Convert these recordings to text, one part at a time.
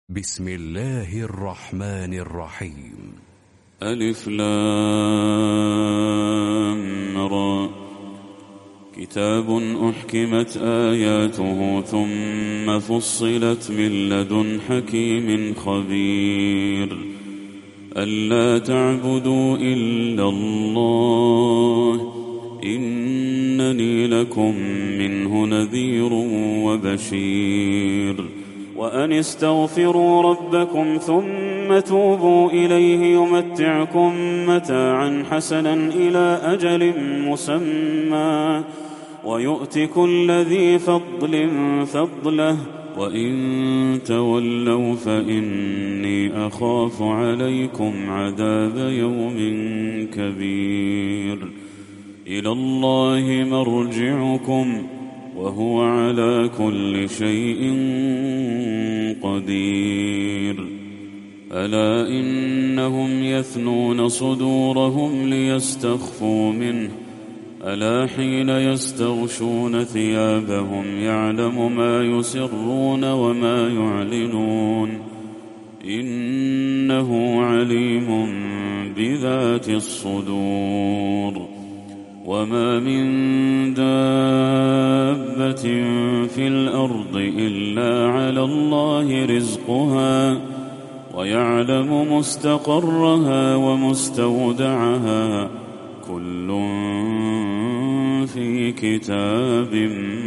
بسم الله الرحمن الرحيم. ألف لام را. كتاب أحكمت آياته ثم فصلت من لدن حكيم خبير ألا تعبدوا إلا الله إنني لكم منه نذير وبشير وأن استغفروا ربكم ثم توبوا إليه يمتعكم متاعا حسنا إلى أجل مسمى ويؤت كل ذي فضل فضله وإن تولوا فإني أخاف عليكم عذاب يوم كبير إلى الله مرجعكم وهو على كل شيء قدير ألا إنهم يثنون صدورهم ليستخفوا منه ألا حين يستغشون ثيابهم يعلم ما يسرون وما يعلنون إنه عليم بذات الصدور وما من دابة في الأرض إلا على الله رزقها ويعلم مستقرها ومستودعها كل في كتاب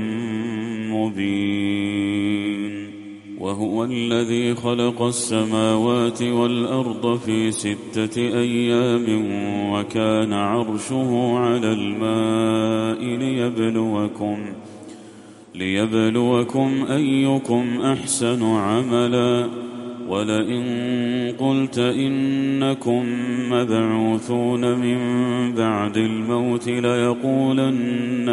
مبين وهو الذي خلق السماوات والأرض في 6 أيام وكان عرشه على الماء ليبلوكم أيكم أحسن عملا ولئن قلت إنكم مبعوثون من بعد الموت ليقولن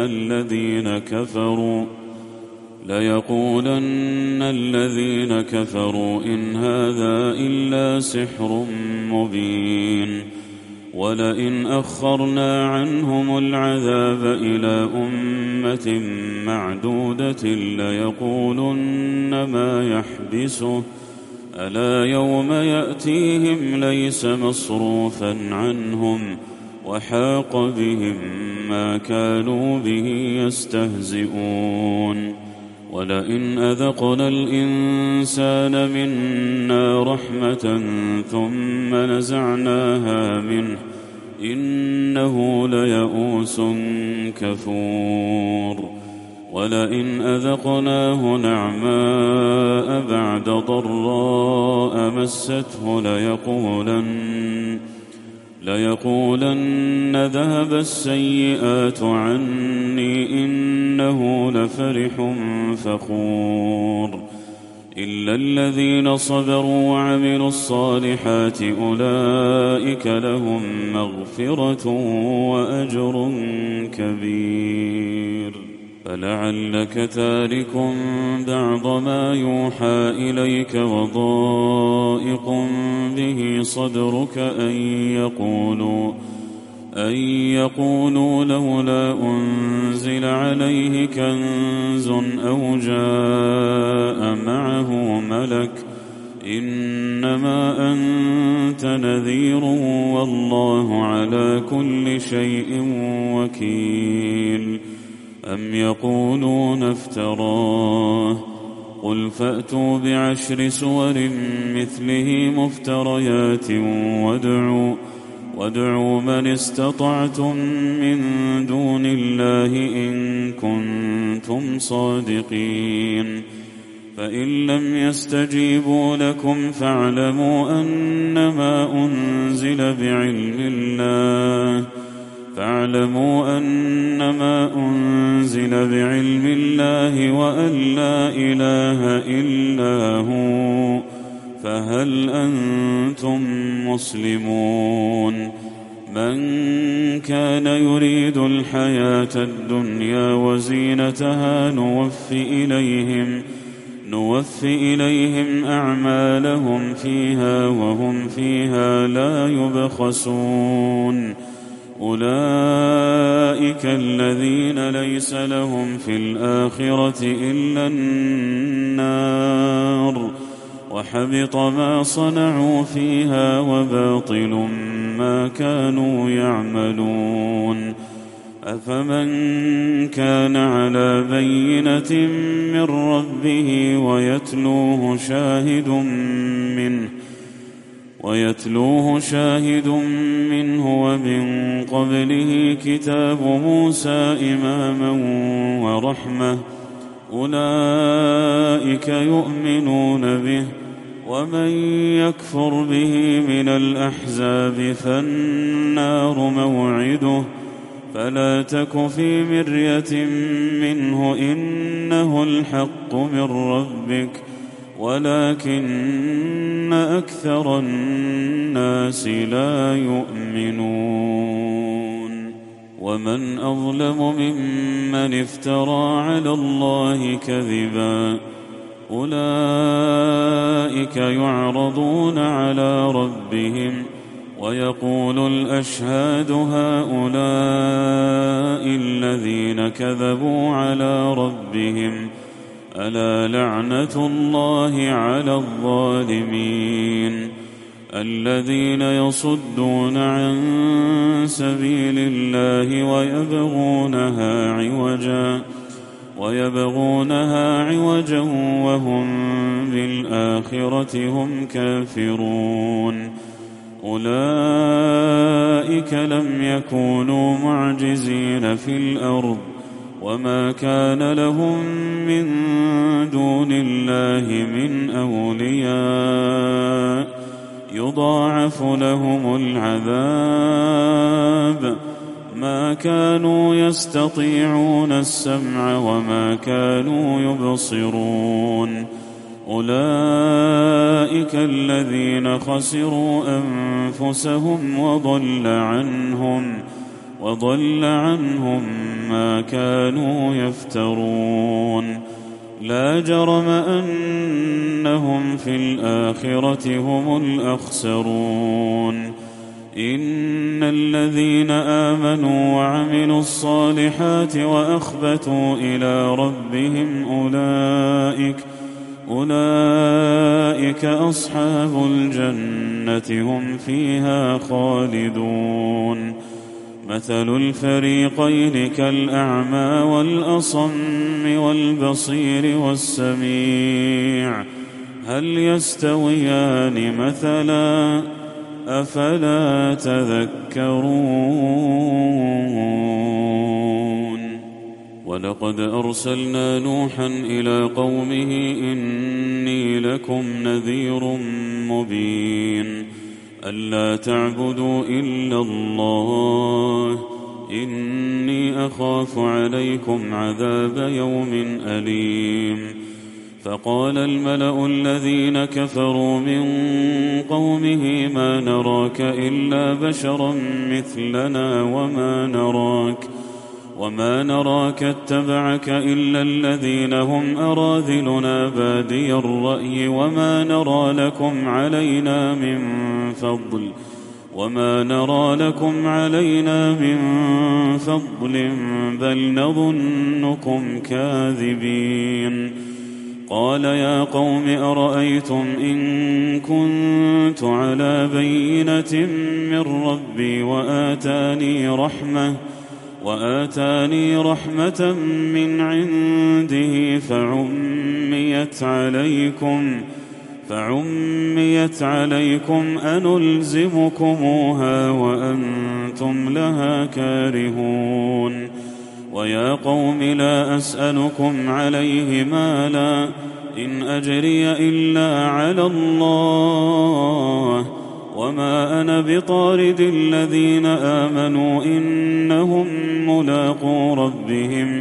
الذين كفروا إن هذا إلا سحر مبين ولئن أخرنا عنهم العذاب إلى أمة معدودة ليقولن ما يحبسه ألا يوم يأتيهم ليس مصروفا عنهم وحاق بهم ما كانوا به يستهزئون ولئن أذقنا الإنسان منا رحمة ثم نزعناها منه إنه ليئوس كفور ولئن أذقناه نعماء بعد ضراء مسته ليقولن ذهب السيئات عني إنه لفرح فخور إلا الذين صبروا وعملوا الصالحات أولئك لهم مغفرة وأجر كبير فلعلك تارك بعض ما يوحى إليك وضائق به صدرك أن يقولوا لولا أنزل عليه كنز أو جاء معه ملك إنما أنت نذير والله على كل شيء وكيل أم يقولون افتراه قل فأتوا ب10 سور مثله مفتريات وادعوا من استطعتم من دون الله إن كنتم صادقين فإن لم يستجيبوا لكم فاعلموا أنما أنزل بعلم الله وأن لا إله إلا هو فهل أنتم مسلمون من كان يريد الحياة الدنيا وزينتها نوفي إليهم أعمالهم فيها وهم فيها لا يبخسون أولئك الذين ليس لهم في الآخرة إلا النار وحبط ما صنعوا فيها وباطل ما كانوا يعملون. أفمن كان على بينة من ربه ويتلوه شاهد منه ومن قبله كتاب موسى إماما ورحمة، أولئك يؤمنون به. ومن يكفر به من الأحزاب فالنار موعده، فلا تك في مرية منه، إنه الحق من ربك ولكن أكثر الناس لا يؤمنون. ومن أظلم ممن افترى على الله كذبا، أولئك يعرضون على ربهم ويقول الأشهاد هؤلاء الذين كذبوا على ربهم، ألا لعنة الله على الظالمين. الذين يصدون عن سبيل الله ويبغونها عوجا وهم بالآخرة هم كافرون. أولئك لم يكونوا معجزين في الأرض، وما كان لهم من دون الله من أولياء، يضاعف لهم العذاب، ما كانوا يستطيعون السمع وما كانوا يبصرون. أولئك الذين خسروا أنفسهم وضل عنهم ما كانوا يفترون. لا جرم أنهم في الآخرة هم الأخسرون. إن الذين آمنوا وعملوا الصالحات وأخبتوا إلى ربهم أولئك أصحاب الجنة هم فيها خالدون. مثل الفريقين كالأعمى والأصم والبصير والسميع، هل يستويان مثلا؟ أفلا تذكرون. ولقد أرسلنا نوحا إلى قومه إني لكم نذير مبين، ألا تعبدوا إلا الله، إني أخاف عليكم عذاب يوم أليم. فقال الملأ الذين كفروا من قومه ما نراك إلا بشرا مثلنا وما نراك اتبعك إلا الذين هم أراذلنا بادي الرأي وما نرى لكم علينا من فضل بل نظنكم كاذبين. قال يا قوم أرأيتم إن كنت على بينة من ربي وآتاني رحمة من عنده فعميت عليكم أنلزمكموها وأنتم لها كارهون. ويا قوم لا أسألكم عليه مالا، إن أجري إلا على الله، وما أنا بطارد الذين آمنوا إنهم ملاقو ربهم،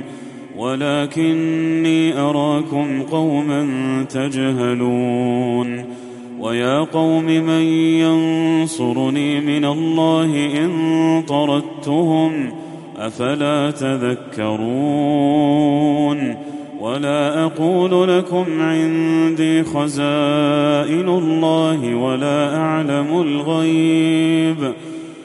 ولكني أراكم قوما تجهلون. ويا قوم من ينصرني من الله إن طردتهم، أفلا تذكرون. ولا أقول لكم عندي خزائن الله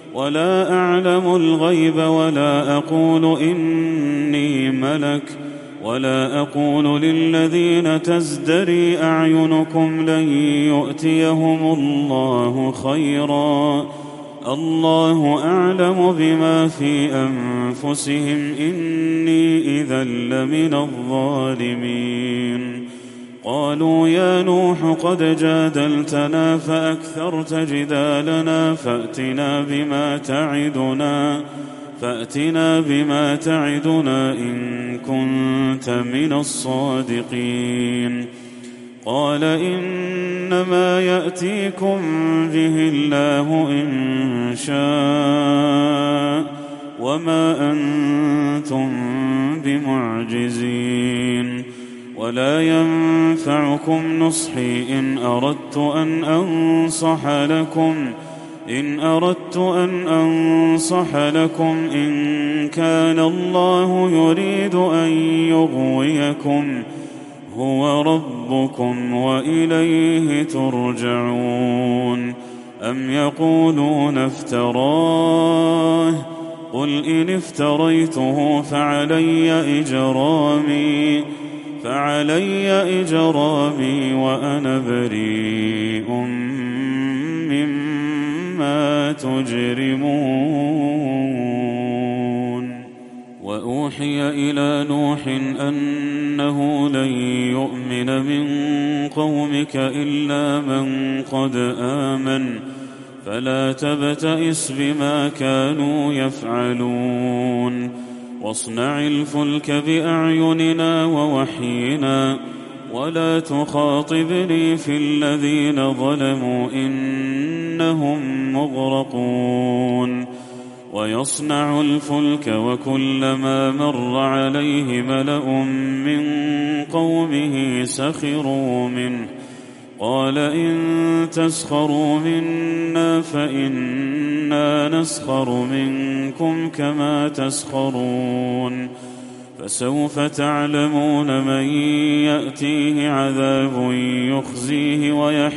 ولا أعلم الغيب ولا أقول إني ملك، ولا أقول للذين تزدري أعينكم لن يؤتيهم الله خيرا، الله أعلم بما في أنفسهم، إني إذا لمن الظالمين. قالوا يا نوح قد جادلتنا فأكثرت جدالنا فأتنا بما تعدنا إن كنت من الصادقين. قال إنما يأتيكم به الله إن شاء وما أنتم بمعجزين، ولا ينفعكم نصحي إن أردت أن أنصح لكم إن كان الله يريد أن يغويكم هو ربكم وإليه ترجعون. أم يقولون افتراه، قل إن افتريته فعلي إجرامي وأنا بريء مما تجرمون. وأوحي إلى نوح أنه لن يؤمن من قومك إلا من قد آمن، فلا تبتئس بما كانوا يفعلون، واصنع الفلك بأعيننا ووحينا، ولا تخاطبني في الذين ظلموا إنهم مغرقون. ويصنع الفلك وكلما مر عليه ملأ من قومه سخروا منه، قال إن تسخروا منا فإنا نسخر منكم كما تسخرون. فسوف تعلمون من يأتيه عذاب يخزيه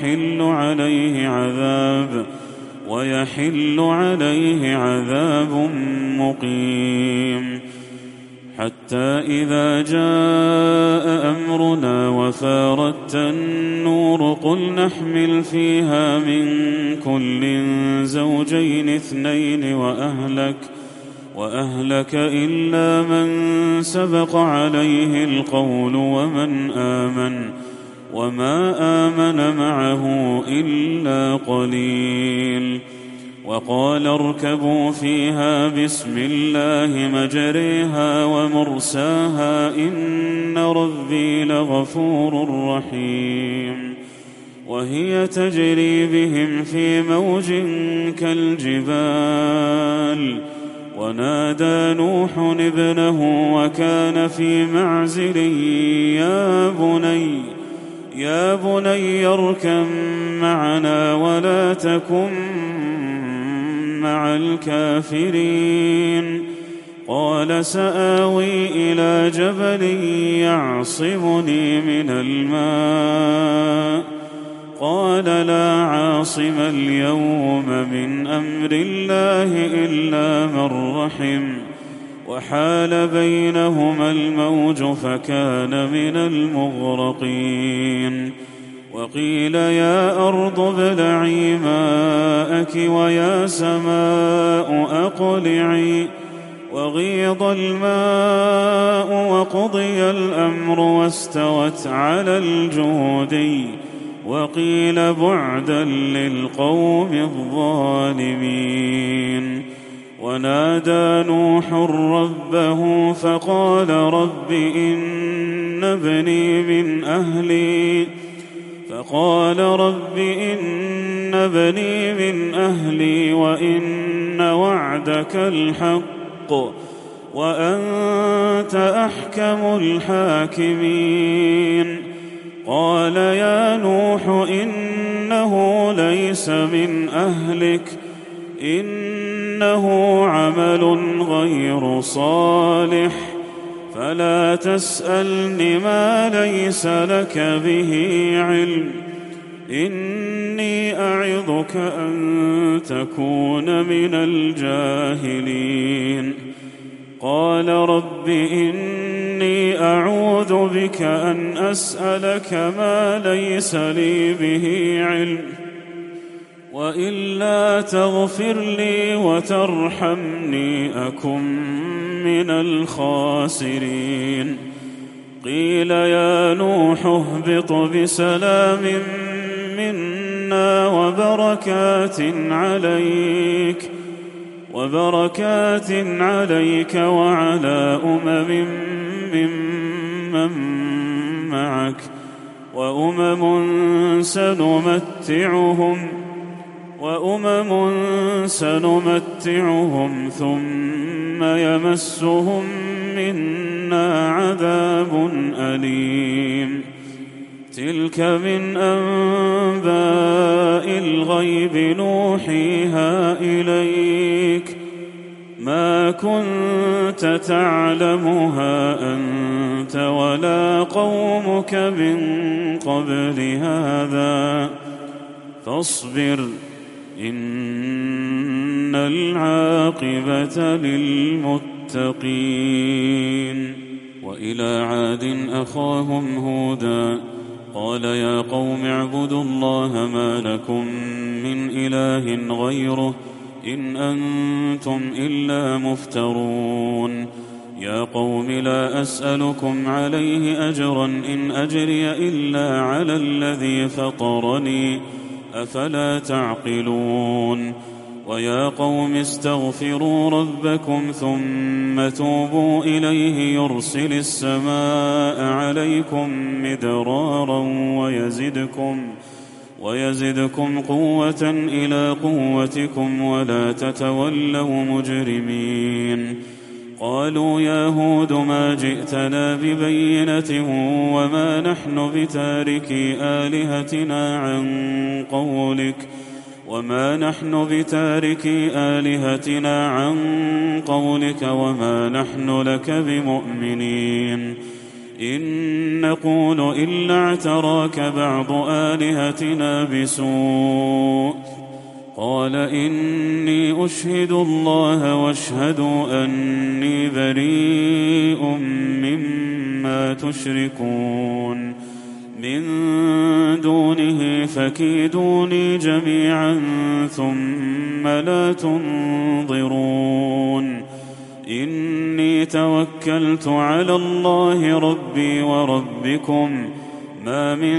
ويحل عليه عذاب مقيم. حتى إذا جاء أمرنا وفارت النور قل نحمل فيها من كل زوجين اثنين وأهلك إلا من سبق عليه القول ومن آمن وما آمن معه إلا قليل. وقال اركبوا فيها بسم الله مجريها ومرساها إن ربي لغفور رحيم. وهي تجري بهم في موج كالجبال، ونادى نوح ابنه وكان في معزل يا بني اركب معنا ولا تكن مع الكافرين. قال سآوي إلى جبل يعصمني من الماء. قال لا عاصم اليوم من أمر الله إلا من رحم، وحال بينهما الموج فكان من المغرقين. وقيل يا أرض ابلعي ماءك ويا سماء أقلعي، وغيض الماء وقضي الأمر واستوت على الجودي، وقيل بعدا للقوم الظالمين. ونادى نوح ربه فقال رب إن ابني من أهلي وإن وعدك الحق وأنت أحكم الحاكمين. قال يا نوح إنه ليس من أهلك، إنه عمل غير صالح، فلا تسألني ما ليس لك به علم، إني أعظك أن تكون من الجاهلين. قال رب إني أعوذ بك أن أسألك ما ليس لي به علم وإلا تغفر لي وترحمني أكن من الخاسرين. قيل يا نوح اهبط بسلام منا وبركات عليك وعلى ممن معك وأمم سنمتعهم ثم يمسهم منا عذاب أليم. تلك من أنباء الغيب نوحيها إليك ما كنت تعلمها أنت ولا قومك من قبل هذا فاصبر إن العاقبة للمتقين. وإلى عاد أخاهم هودا قال يا قوم اعبدوا الله ما لكم من إله غيره إن أنتم إلا مفترون. يا قوم لا أسألكم عليه أجرا إن أجري إلا على الذي فطرني أفلا تعقلون. ويا قوم استغفروا ربكم ثم توبوا إليه يرسل السماء عليكم مدرارا ويزدكم قوة إلى قوتكم ولا تتولوا مجرمين. قالوا يا هود ما جئتنا ببينة وما نحن بتاركي آلهتنا عن قولك وما نحن لك بمؤمنين إن نقول إلا اعتراك بعض آلهتنا بسوء. قال إني أشهد الله واشهدوا أني بريء مما تشركون من دونه فكيدوني جميعا ثم لا تنظرون. إني توكلت على الله ربي وربكم ما من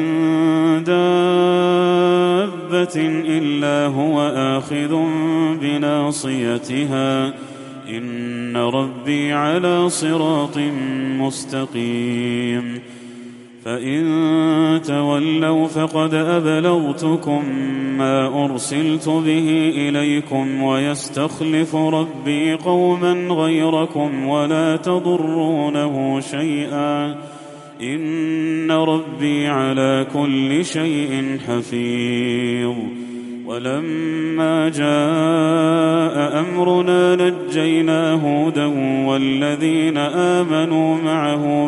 دابة إلا هو آخذ بناصيتها إن ربي على صراط مستقيم. فإن تولوا فقد أبلغتكم ما أرسلت به إليكم ويستخلف ربي قوما غيركم ولا تضرونه شيئا إن ربي على كل شيء حفيظ. ولما جاء أمرنا نجينا هودا والذين آمنوا معه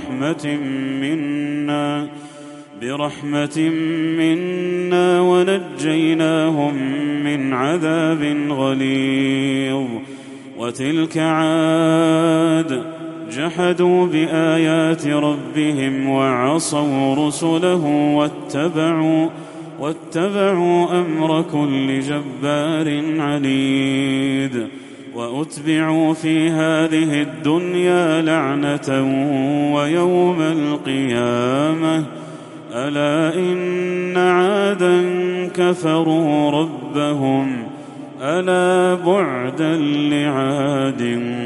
برحمة منا ونجيناهم من عذاب غليظ. وتلك عاد جحدوا بآيات ربهم وعصوا رسله واتبعوا أمر كل جبار عنيد. وأتبعوا في هذه الدنيا لعنة ويوم القيامة ألا إن عادا كفروا ربهم ألا بعدا لعاد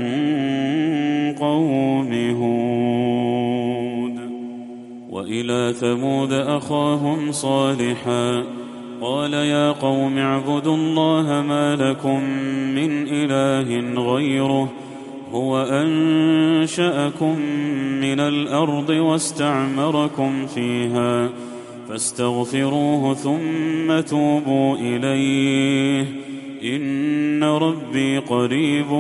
قوم هود. وإلى ثمود أخاهم صالحا قال يا قوم اعبدوا الله ما لكم من إله غيره هو أنشأكم من الأرض واستعمركم فيها فاستغفروه ثم توبوا إليه إن ربي قريب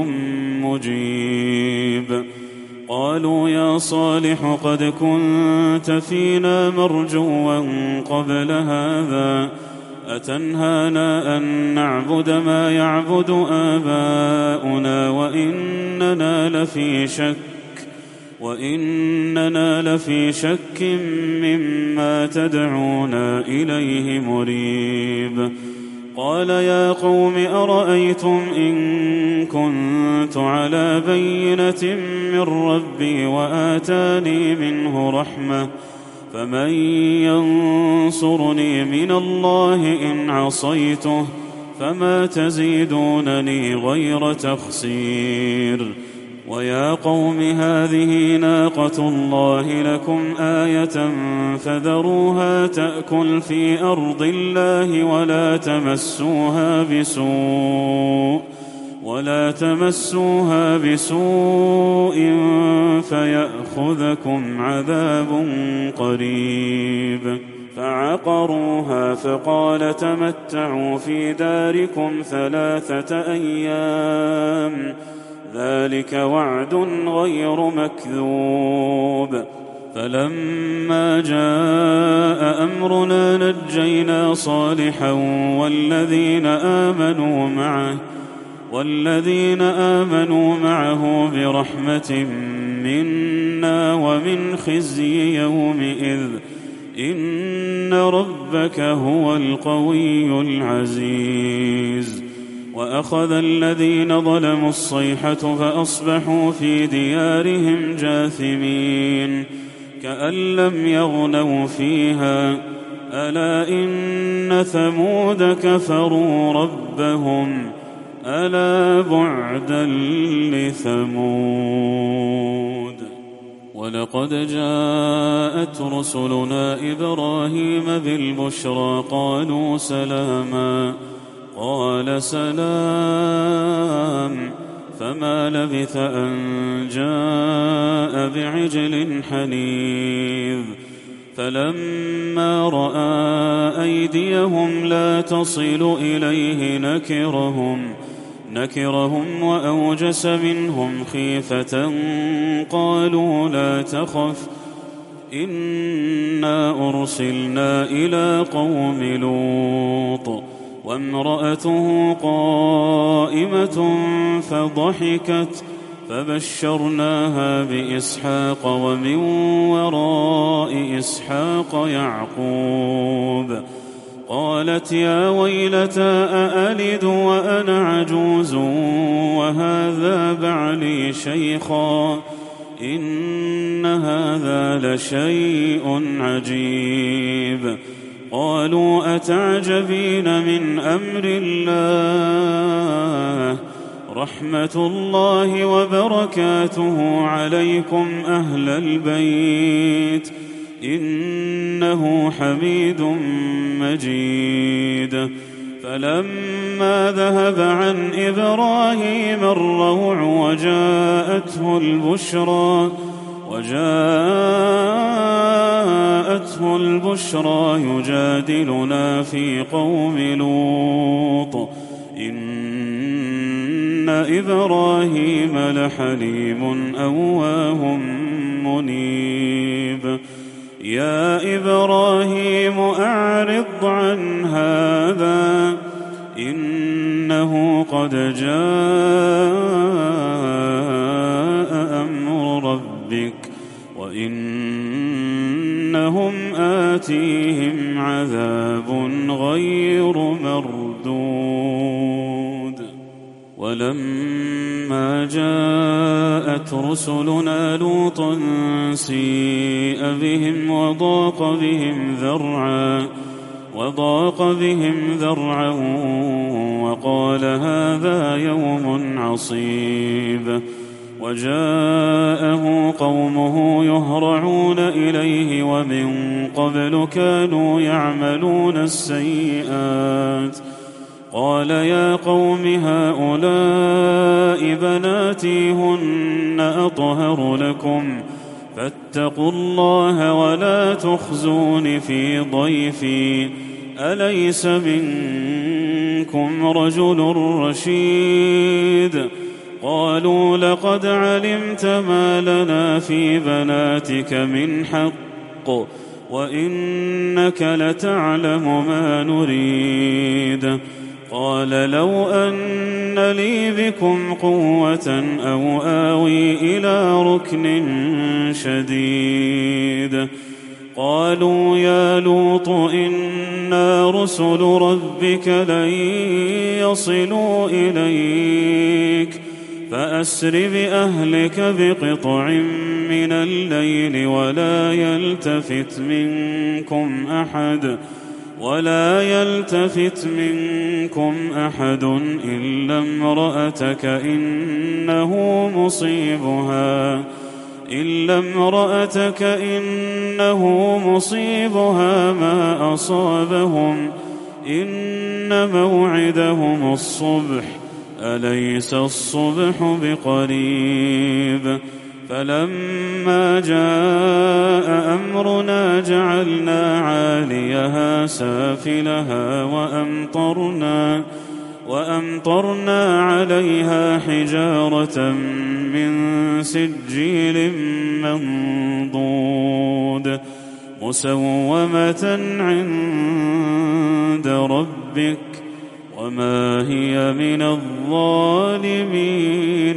مجيب. قالوا يا صالح قد كنت فينا مرجوا قبل هذا أتنهانا أن نعبد ما يعبد آباؤنا وإننا لفي شك مما تدعونا إليه مريب. قال يا قوم أرأيتم إن كنت على بينة من ربي وآتاني منه رحمة فمن ينصرني من الله إن عصيته فما تزيدونني غير تخسير. ويا قوم هذه ناقة الله لكم آية فذروها تأكل في أرض الله ولا تمسوها بسوء فيأخذكم عذاب قريب. فعقروها فقال تمتعوا في داركم 3 أيام ذلك وعد غير مكذوب. فلما جاء أمرنا نجينا صالحا والذين آمنوا معه برحمة منا ومن خزي يومئذ إن ربك هو القوي العزيز. وأخذ الذين ظلموا الصيحة فأصبحوا في ديارهم جاثمين كأن لم يغنوا فيها ألا إن ثمود كفروا ربهم ألا بعدا لثمود. ولقد جاءت رسلنا إبراهيم بالبشرى قالوا سلاما قال سلام فما لبث أن جاء بعجل حنيذ. فلما رأى أيديهم لا تصل إليه نكرهم وأوجس منهم خيفة قالوا لا تخف إنا أرسلنا إلى قوم لوط وامرأته قائمة فضحكت فبشرناها بإسحاق ومن وراء إسحاق يعقوب. قالت يا ويلتى أألد وأنا عجوز وهذا بعلي شيخا إن هذا لشيء عجيب. قالوا أتعجبين من أمر الله رحمة الله وبركاته عليكم أهل البيت إنه حميد مجيد. فلما ذهب عن إبراهيم الروع وجاءته البشرى يجادلنا في قوم لوط إن إبراهيم لحليم أواه منيب. يا إبراهيم أعرض عن هذا إنه قد جاء أمر ربك وإنهم آتيهم عذاب غير مردود. ولما جاءت رسلنا لوطا سيء بهم وضاق بهم ذرعا وقال هذا يوم عصيب. وجاءه قومه يهرعون إليه ومن قبل كانوا يعملون السيئات. قال يا قوم هؤلاء بناتي هن أطهر لكم فاتقوا الله ولا تخزون في ضيفي أليس منكم رجل رشيد. قالوا لقد علمت ما لنا في بناتك من حق وإنك لتعلم ما نريد. قال لو أن لي بكم قوة أو آوي إلى ركن شديد. قالوا يا لوط إنا رسل ربك لن يصلوا إليك فأسر بأهلك بقطع من الليل ولا يلتفت منكم أحد إلا امرأتك إنه مصيبها ما أصابهم إن موعدهم الصبح أليس الصبح بقريب. فلما جاء أمرنا جعلنا عاليها سافلها وأمطرنا عليها حجارة من سجيل منضود مسومة عند ربك وما هي من الظالمين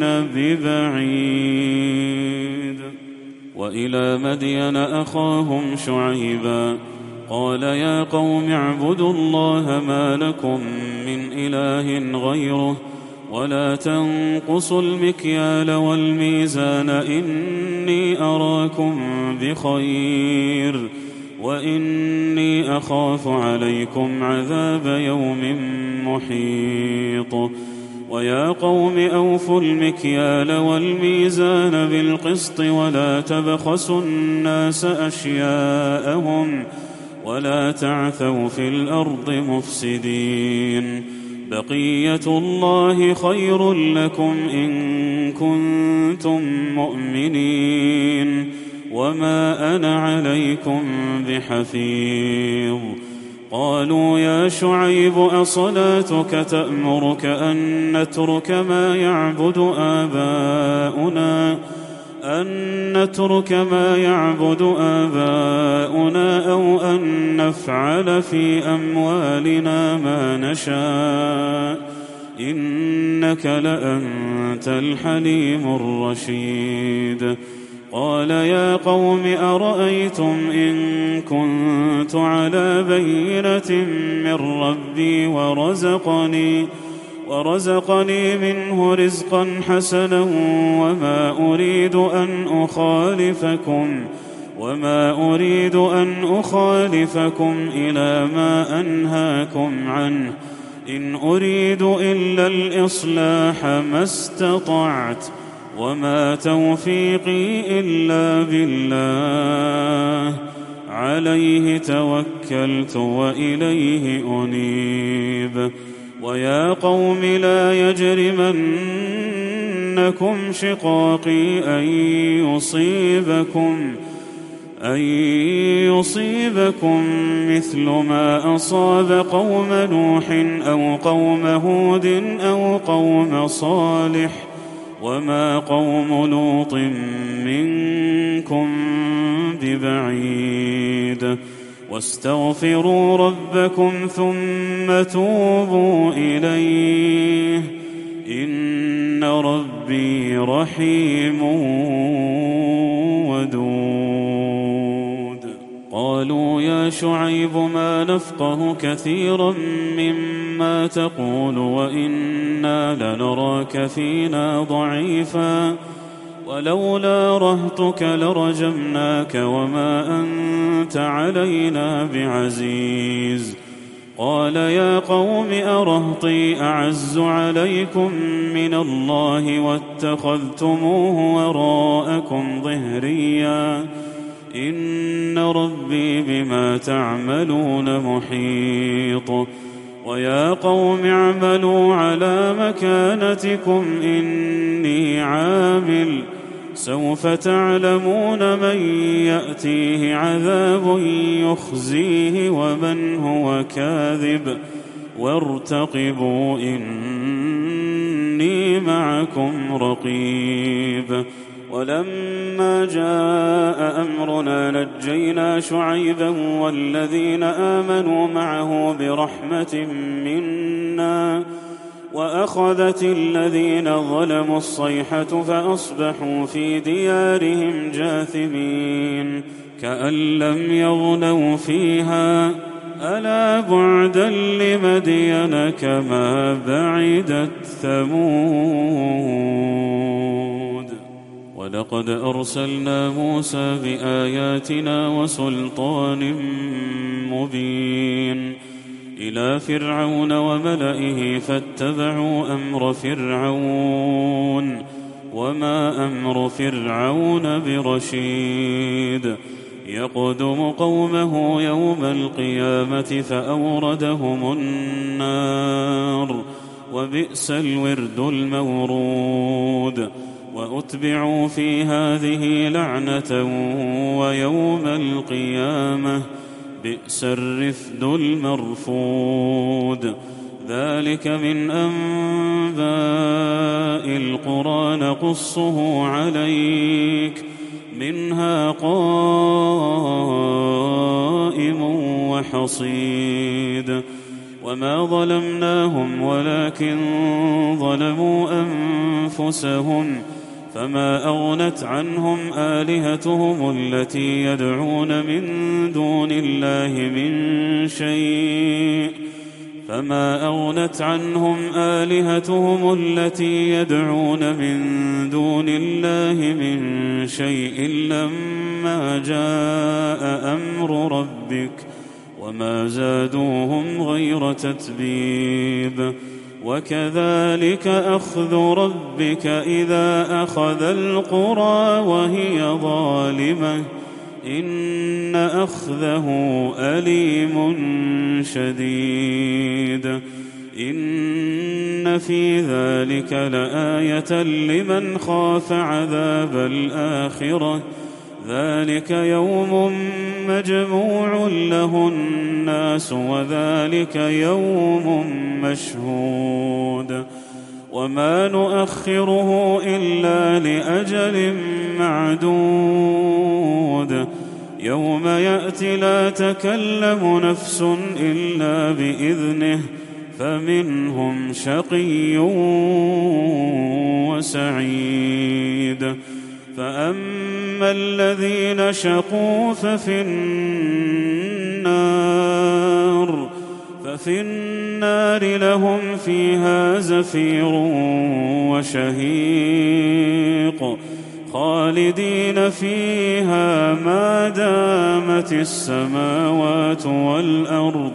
ببعيد. وإلى مدين أخاهم شعيبا قال يا قوم اعبدوا الله ما لكم من إله غيره ولا تنقصوا المكيال والميزان إني أراكم بخير وإني أخاف عليكم عذاب يوم محيط. ويا قوم أوفوا المكيال والميزان بالقسط ولا تبخسوا الناس أشياءهم ولا تعثوا في الأرض مفسدين. بقية الله خير لكم إن كنتم مؤمنين وما أنا عليكم بحفيظ. قالوا يا شعيب أصلاتك تأمرك أن نترك ما يعبد آباؤنا أو أن نفعل في أموالنا ما نشاء إنك لأنت الحليم الرشيد. قال يا قوم أرأيتم إن كنت على بينة من ربي ورزقني منه رزقا حسنا وما أريد أن أخالفكم إلى ما أنهاكم عنه إن أريد إلا الإصلاح ما استطعت وما توفيقي إلا بالله عليه توكلت وإليه أنيب. ويا قوم لا يجرمنكم شقاقي أن يصيبكم مثل ما أصاب قوم نوح أو قوم هود أو قوم صالح وما قوم لوط منكم ببعيد. واستغفروا ربكم ثم توبوا إليه إن ربي رحيم ودود. قالوا يا شعيب ما نفقه كثيرا مما تقول وإنا لنراك فينا ضعيفا ولولا رهطك لرجمناك وما أنت علينا بعزيز. قال يا قوم أرهطي أعز عليكم من الله واتخذتموه وراءكم ظهريا إن ربي بما تعملون محيط. ويا قوم اعملوا على مكانتكم إني عامل سوف تعلمون من يأتيه عذاب يخزيه ومن هو كاذب وارتقبوا إني معكم رقيب. ولما جاء أمرنا نجينا شعيبا والذين آمنوا معه برحمة منا وأخذت الذين ظلموا الصيحة فأصبحوا في ديارهم جاثمين كأن لم يغنوا فيها ألا بعدا لمدين كما بعدت ثمود ولقد أرسلنا موسى بآياتنا وسلطان مبين إلى فرعون وملئه فاتبعوا أمر فرعون وما أمر فرعون برشيد يقدم قومه يوم القيامة فأوردهم النار وبئس الورد المورود وأتبعوا في هذه لعنة ويوم القيامة بئس الرفد المرفود ذلك من أنباء القرى نقصه عليك منها قائم وحصيد وما ظلمناهم ولكن ظلموا أنفسهم فما أغنت عنهم آلهتهم التي يدعون من دون الله من شيء فما أغنت عنهم آلهتهم التي يدعون من دون الله من شيء لما جاء أمر ربك وما زادوهم غير تتبيب وكذلك أخذ ربك إذا أخذ القرى وهي ظالمة إن أخذه أليم شديد إن في ذلك لآية لمن خاف عذاب الآخرة ذلك يوم مجموع له الناس وذلك يوم مشهود وما نؤخره إلا لأجل معدود يوم يأتي لا تكلم نفس إلا بإذنه فمنهم شقي وسعيد فأما الذين شقوا ففي النار لهم فيها زفير وشهيق خالدين فيها ما دامت السماوات والأرض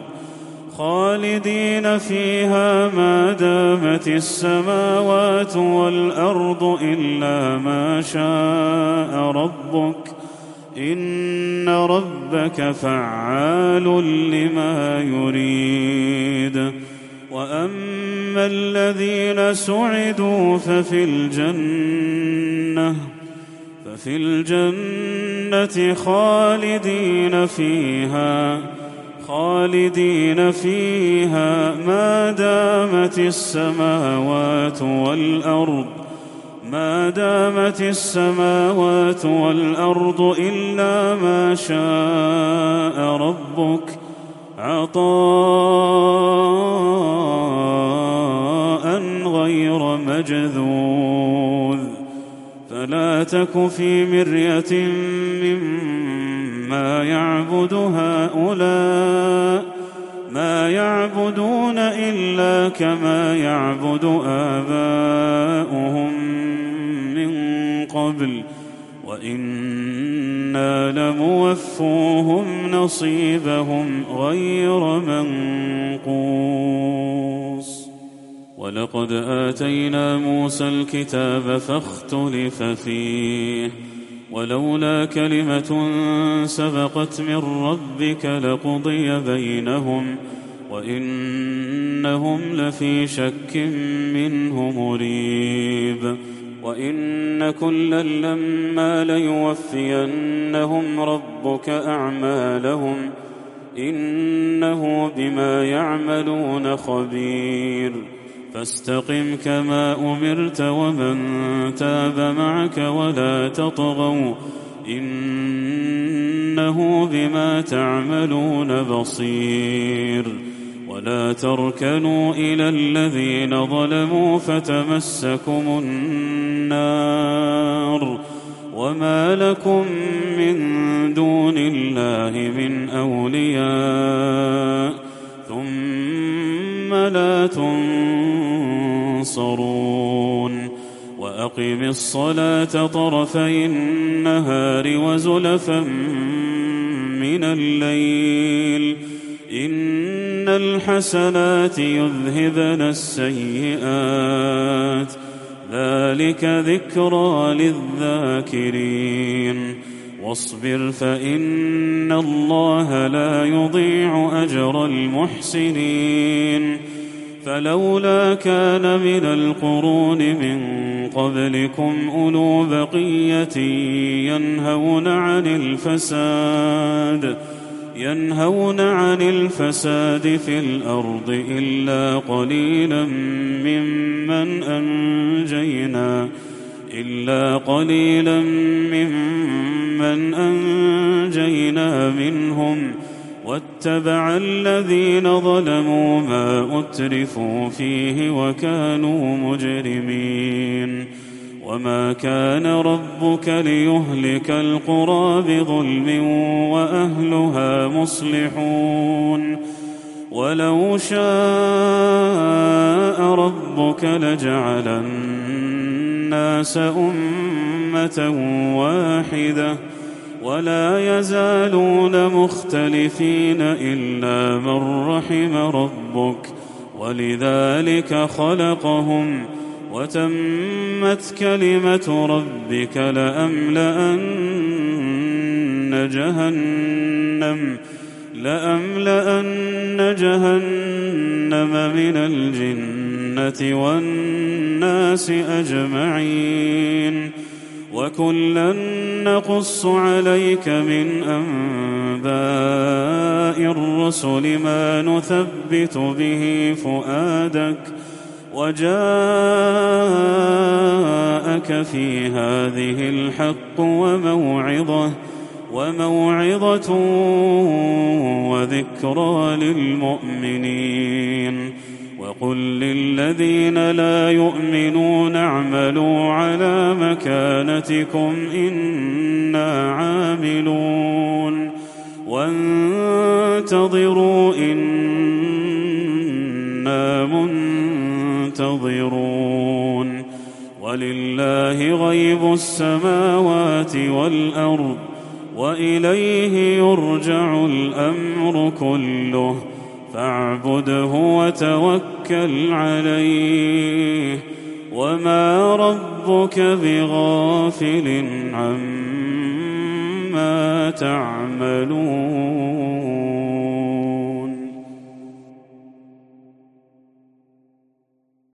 إلا ما شاء ربك إن ربك فعال لما يريد وأما الذين سعدوا ففي الجنة خالدين فيها ما دامت السماوات والأرض إلا ما شاء ربك عطاء غير مجذوذ فلا تك في مرية مما يعبد هؤلاء ما يعبدون إلا كما يعبد آباؤهم من قبل وإنا لموفوهم نصيبهم غير منقوص ولقد آتينا موسى الكتاب فاختلف فيه ولولا كلمة سبقت من ربك لقضي بينهم وإنهم لفي شك منه مريب وإن كلا لما ليوفينهم ربك أعمالهم إنه بما يعملون خبير فاستقم كما أمرت ومن تاب معك ولا تطغوا إنه بما تعملون بصير ولا تركنوا إلى الذين ظلموا فتمسكم النار وما لكم من دون الله من أولياء ثم لا تنصرون وأقم الصلاة طرفي النهار وزلفا من الليل إن الحسنات يذهبن السيئات ذلك ذكرى للذاكرين واصبر فإن الله لا يضيع أجر المحسنين فلولا كان من القرون من قبلكم أولو بقية ينهون عن الفساد في الأرض إلا قليلا ممن أنجينا منهم واتبع الذين ظلموا ما أترفوا فيه وكانوا مجرمين وما كان ربك ليهلك القرى بظلم وأهلها مصلحون ولو شاء ربك لجعل الناس أمة واحدة ولا يزالون مختلفين إلا من رحم ربك ولذلك خلقهم وتمت كلمة ربك لأملأن جهنم من الجنة والناس أجمعين وكلا نقص عليك من أنباء الرسل ما نثبت به فؤادك وجاءك في هذه الحق وموعظة وذكرى للمؤمنين وقل للذين لا يؤمنون اعملوا على مكانتكم إنا عاملون وانتظروا إنا منتظرون ولله غيب السماوات والأرض وإليه يرجع الأمر كله فاعبده وتوكل عليه وما ربك بغافل عما تعملون